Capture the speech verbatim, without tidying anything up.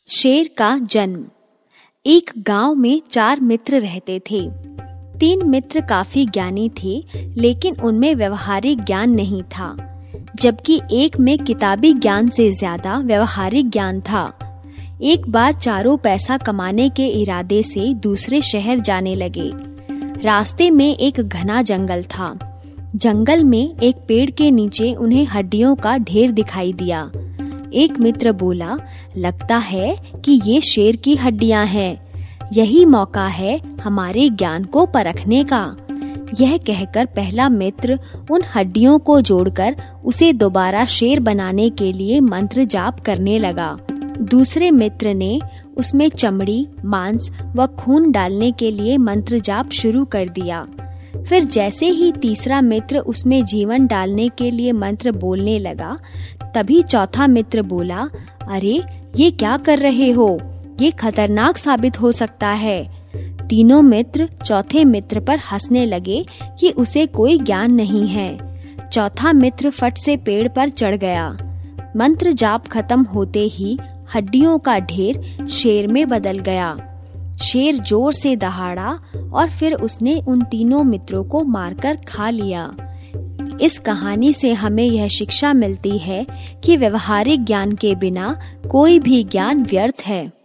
शेर का जन्म। एक गांव में चार मित्र रहते थे। तीन मित्र काफी ज्ञानी थे, लेकिन उनमें व्यवहारिक ज्ञान नहीं था, जबकि एक में किताबी ज्ञान से ज्यादा व्यवहारिक ज्ञान था। एक बार चारों पैसा कमाने के इरादे से दूसरे शहर जाने लगे। रास्ते में एक घना जंगल था। जंगल में एक पेड़ के नीचे उन्हें हड्डियों का ढेर दिखाई दिया। एक मित्र बोला, लगता है कि ये शेर की हड्डियां हैं। यही मौका है हमारे ज्ञान को परखने का। यह कहकर पहला मित्र उन हड्डियों को जोड़कर उसे दोबारा शेर बनाने के लिए मंत्र जाप करने लगा। दूसरे मित्र ने उसमें चमड़ी, मांस व खून डालने के लिए मंत्र जाप शुरू कर दिया। फिर जैसे ही तीसरा मित्र उसमें जीवन डालने के लिए मंत्र बोलने लगा, तभी चौथा मित्र बोला, अरे ये क्या कर रहे हो? ये खतरनाक साबित हो सकता है। तीनों मित्र चौथे मित्र पर हंसने लगे कि उसे कोई ज्ञान नहीं है। चौथा मित्र फट से पेड़ पर चढ़ गया। मंत्र जाप खत्म होते ही हड्डियों का ढेर शेर में बदल गया। शेर जोर से दहाड़ा और फिर उसने उन तीनों मित्रों को मारकर खा लिया। इस कहानी से हमें यह शिक्षा मिलती है कि व्यवहारिक ज्ञान के बिना कोई भी ज्ञान व्यर्थ है।